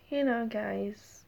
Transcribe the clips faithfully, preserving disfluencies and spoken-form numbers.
You know, guys,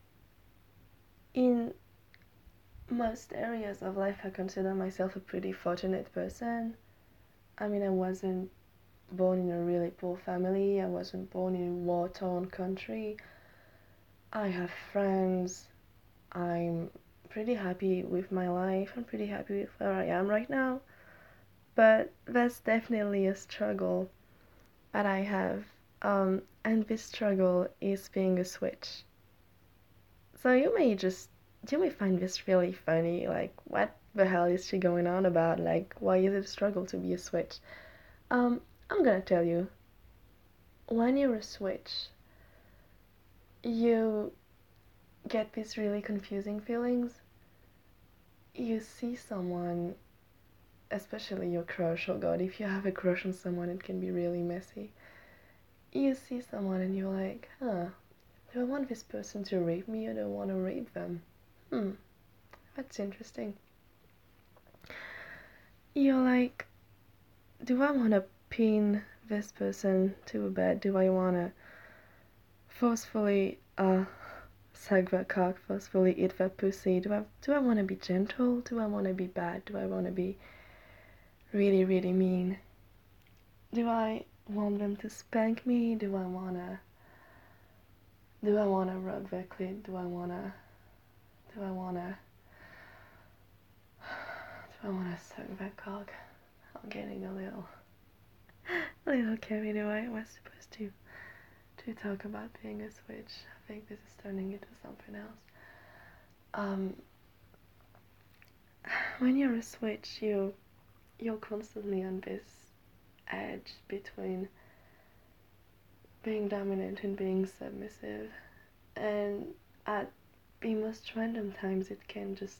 in most areas of life, I consider myself a pretty fortunate person. I mean, I wasn't born in a really poor family, I wasn't born in a war torn country. I have friends. I'm pretty happy with my life. I'm pretty happy with where I am right now. But that's definitely a struggle that I have. Um, and this struggle is being a switch. So you may just you may find this really funny, like what the hell is she going on about? Like why is it a struggle to be a switch? Um, I'm gonna tell you. When you're a switch, you get these really confusing feelings. You see someone, especially your crush, oh god, if you have a crush on someone it can be really messy. You see someone and you're like, huh, do I want this person to rape me or do I want to rape them? Hmm, that's interesting. You're like, do I want to pin this person to a bed? Do I want to forcefully uh suck their cock, forcefully eat their pussy? Do I do I want to be gentle? Do I want to be bad? Do I want to be really really mean? Do I want them to spank me? Do I want to do I want to rub their clit? Do I want to do I want to do I want to suck their cock? I'm getting a little a little carried away. I was supposed to to talk about being a switch. I think this is turning into something else. Um, when you're a switch, you you're constantly on this edge between being dominant and being submissive, and at the most random times, it can just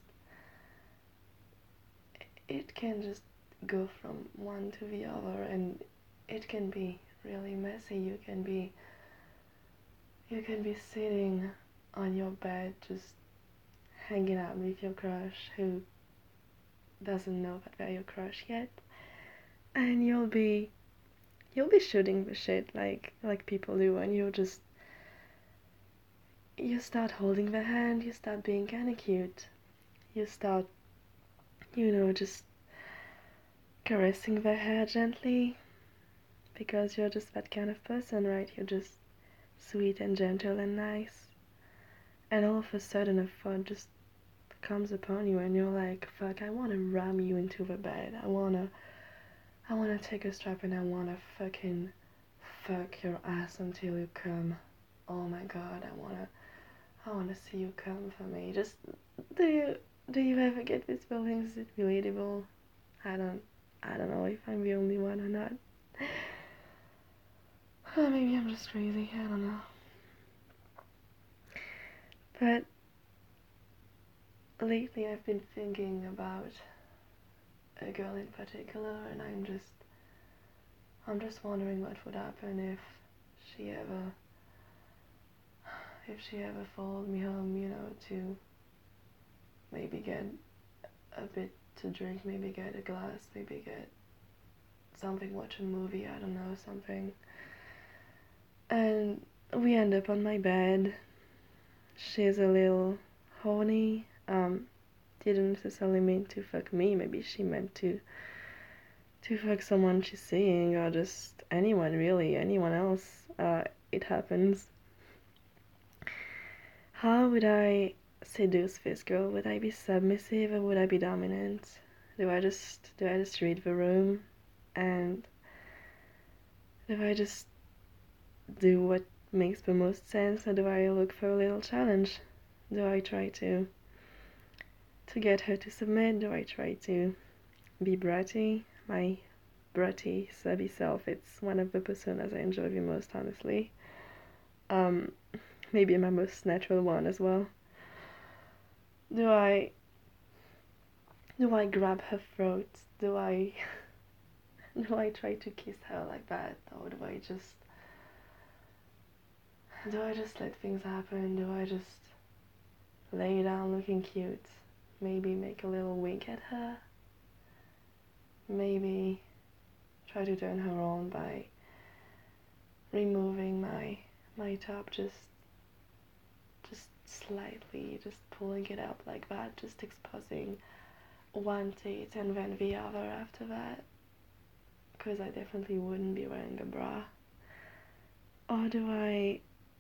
it can just go from one to the other, and it can be really messy. You can be you can be sitting on your bed just hanging out with your crush who doesn't know that they're your crush yet, and you'll be you'll be shooting the shit like like people do, and you'll just you start holding their hand, you start being kind of cute, you start you know just caressing their hair gently because you're just that kind of person, right? You're just sweet and gentle and nice, and all of a sudden a thought just comes upon you and you're like, fuck, I want to ram you into the bed. I want to I want to take a strap and I want to fucking fuck your ass until you come. Oh my god, I want to I want to see you come for me. Just do you do you ever get these feelings? Is it relatable? I don't I don't know if I'm the only one or not. Or maybe I'm just crazy, I don't know. But lately I've been thinking about a girl in particular, and I'm just I'm just wondering what would happen if she ever if she ever followed me home, you know, to maybe get a bit to drink, maybe get a glass, maybe get something, watch a movie, I don't know, something. And we end up on my bed. She's a little horny. Um, didn't necessarily mean to fuck me. Maybe she meant to to fuck someone she's seeing, or just anyone really, anyone else. Uh, it happens. How would I seduce this girl? Would I be submissive or would I be dominant? Do I just do I just read the room and do I just do what makes the most sense, or do I look for a little challenge? Do I try to to get her to submit? Do I try to be bratty? My bratty, subby self, it's one of the personas I enjoy the most, honestly. Um, maybe my most natural one as well. Do I do I grab her throat? Do I do I try to kiss her like that, or do I just do I just let things happen? Do I just lay down looking cute? Maybe make a little wink at her? Maybe try to turn her on by removing my my top just slightly just pulling it up like that, just exposing one teeth and then the other after that, because I definitely wouldn't be wearing a bra. Or do I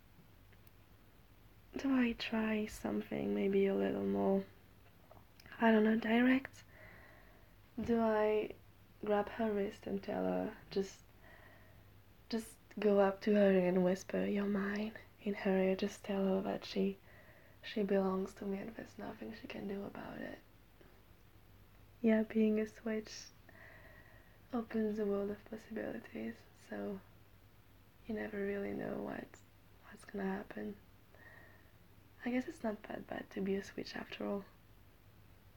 do I try something maybe a little more, I don't know, direct? Do I grab her wrist and tell her, just just go up to her and whisper, "You're mine," in her ear, just tell her that she she belongs to me and there's nothing she can do about it. Yeah, being a switch opens a world of possibilities, so you never really know what what's gonna happen. I guess it's not that bad to be a switch after all.